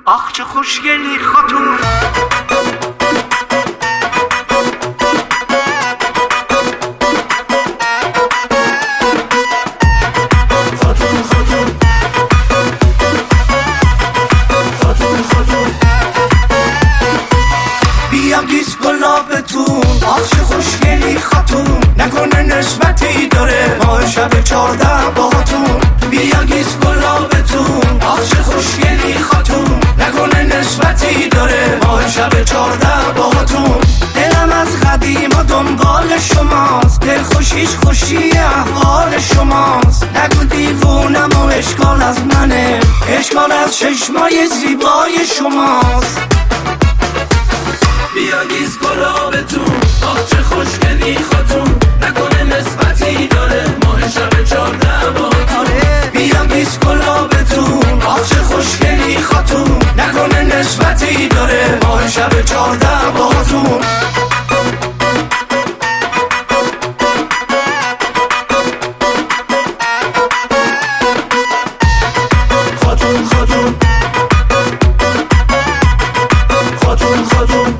آخ چه خوشگلی خاتون. بیام گیس گلابتون، آخ چه خوشگلی خاتون، نکنه نسبتی داره ما شب 14 باهاتون. بیام گیس گلابتون، آخ چه خوشگلی خاتون، نکنه نسبتی داره ما شب 14 باهاتون. دلم از قدیم و دنبال شماست، دل خوشیش خوشی احوال شماست. نگو دیوونم و اشکال از منه، اشکال از چشمای زیبای شماست. بیا گیز گلابتون، آخ چه خوشگلی خاتون، نکنه نسبتی داره ماه شب 14 باهاتون. بیا گیز گلابتون، آخ چه خوشگلی خاتون، نکنه نسبتی داره ماه شب 14 باهاتون. خاتون خاتون خاتون خاتون،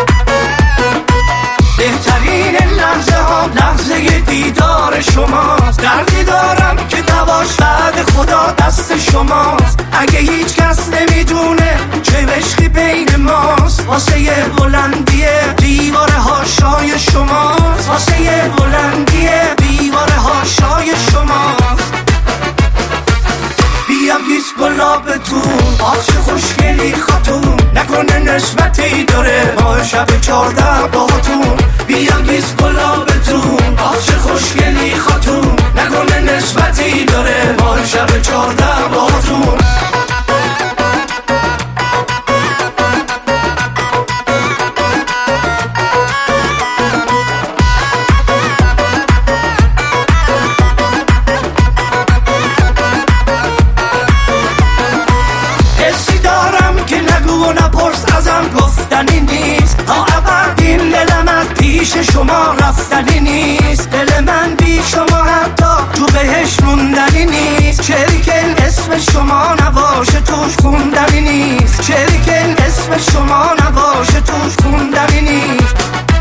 بهترین لحظه ها لحظه دیدار شماست. دردی دارم که دواش بعد خدا دست شماست. اگه هیچ کس نمیدونه چه عشقی بین ماست، واسه بلندی دیوار هاشای شماست، واسه بلندی دیوار هاشای شماست. بیام گیس گلابتون، آخ چه خوشگلی خاتون، نکنه نسبتی داره ما شب 14 باهاتون. بیام گیس گلابتون، آخ چه خوشگلی خاتون، نکنه نسبتی داره ما شب 14 باهاتون. گفتنی نیست تا ابد، این دلم از پیش شما رفتنی نیست. دل من بی شما حتی تو بهش موندنی نیست. چریکن اسم شما نباشه توش خوندنی نیست. چریکن اسم شما نباشه توش خوندنی نیست.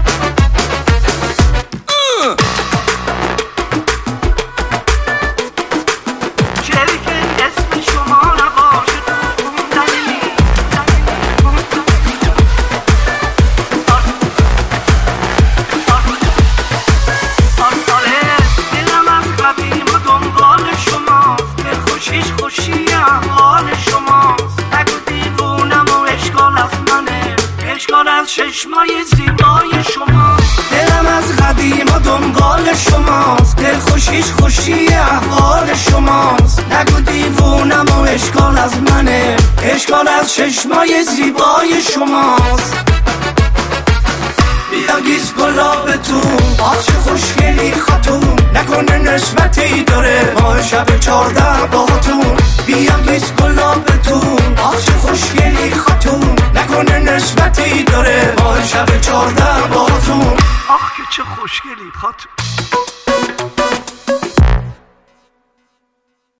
خوشی احوال شماست. نگو دیوونم و اشکال از منه، اشکال از چشمای زیبای شماست. دلم از قدیم و دنبال شماست، دل خوشیش خوشی احوال شماست. نگو دیوونم و اشکال از منه، اشکال از چشمای زیبای شماست. بیا گیس گلابتون، آخ چه خوشگلی خاتون، نکنه نسبتی داره ما شب 14 باهاتون. بیا گیس گلابتون، آخ چه خوشگلی خاتون، نکنه نسبتی داره ما شب 14 باهاتون. آخ که چه خوشگلی خاتون.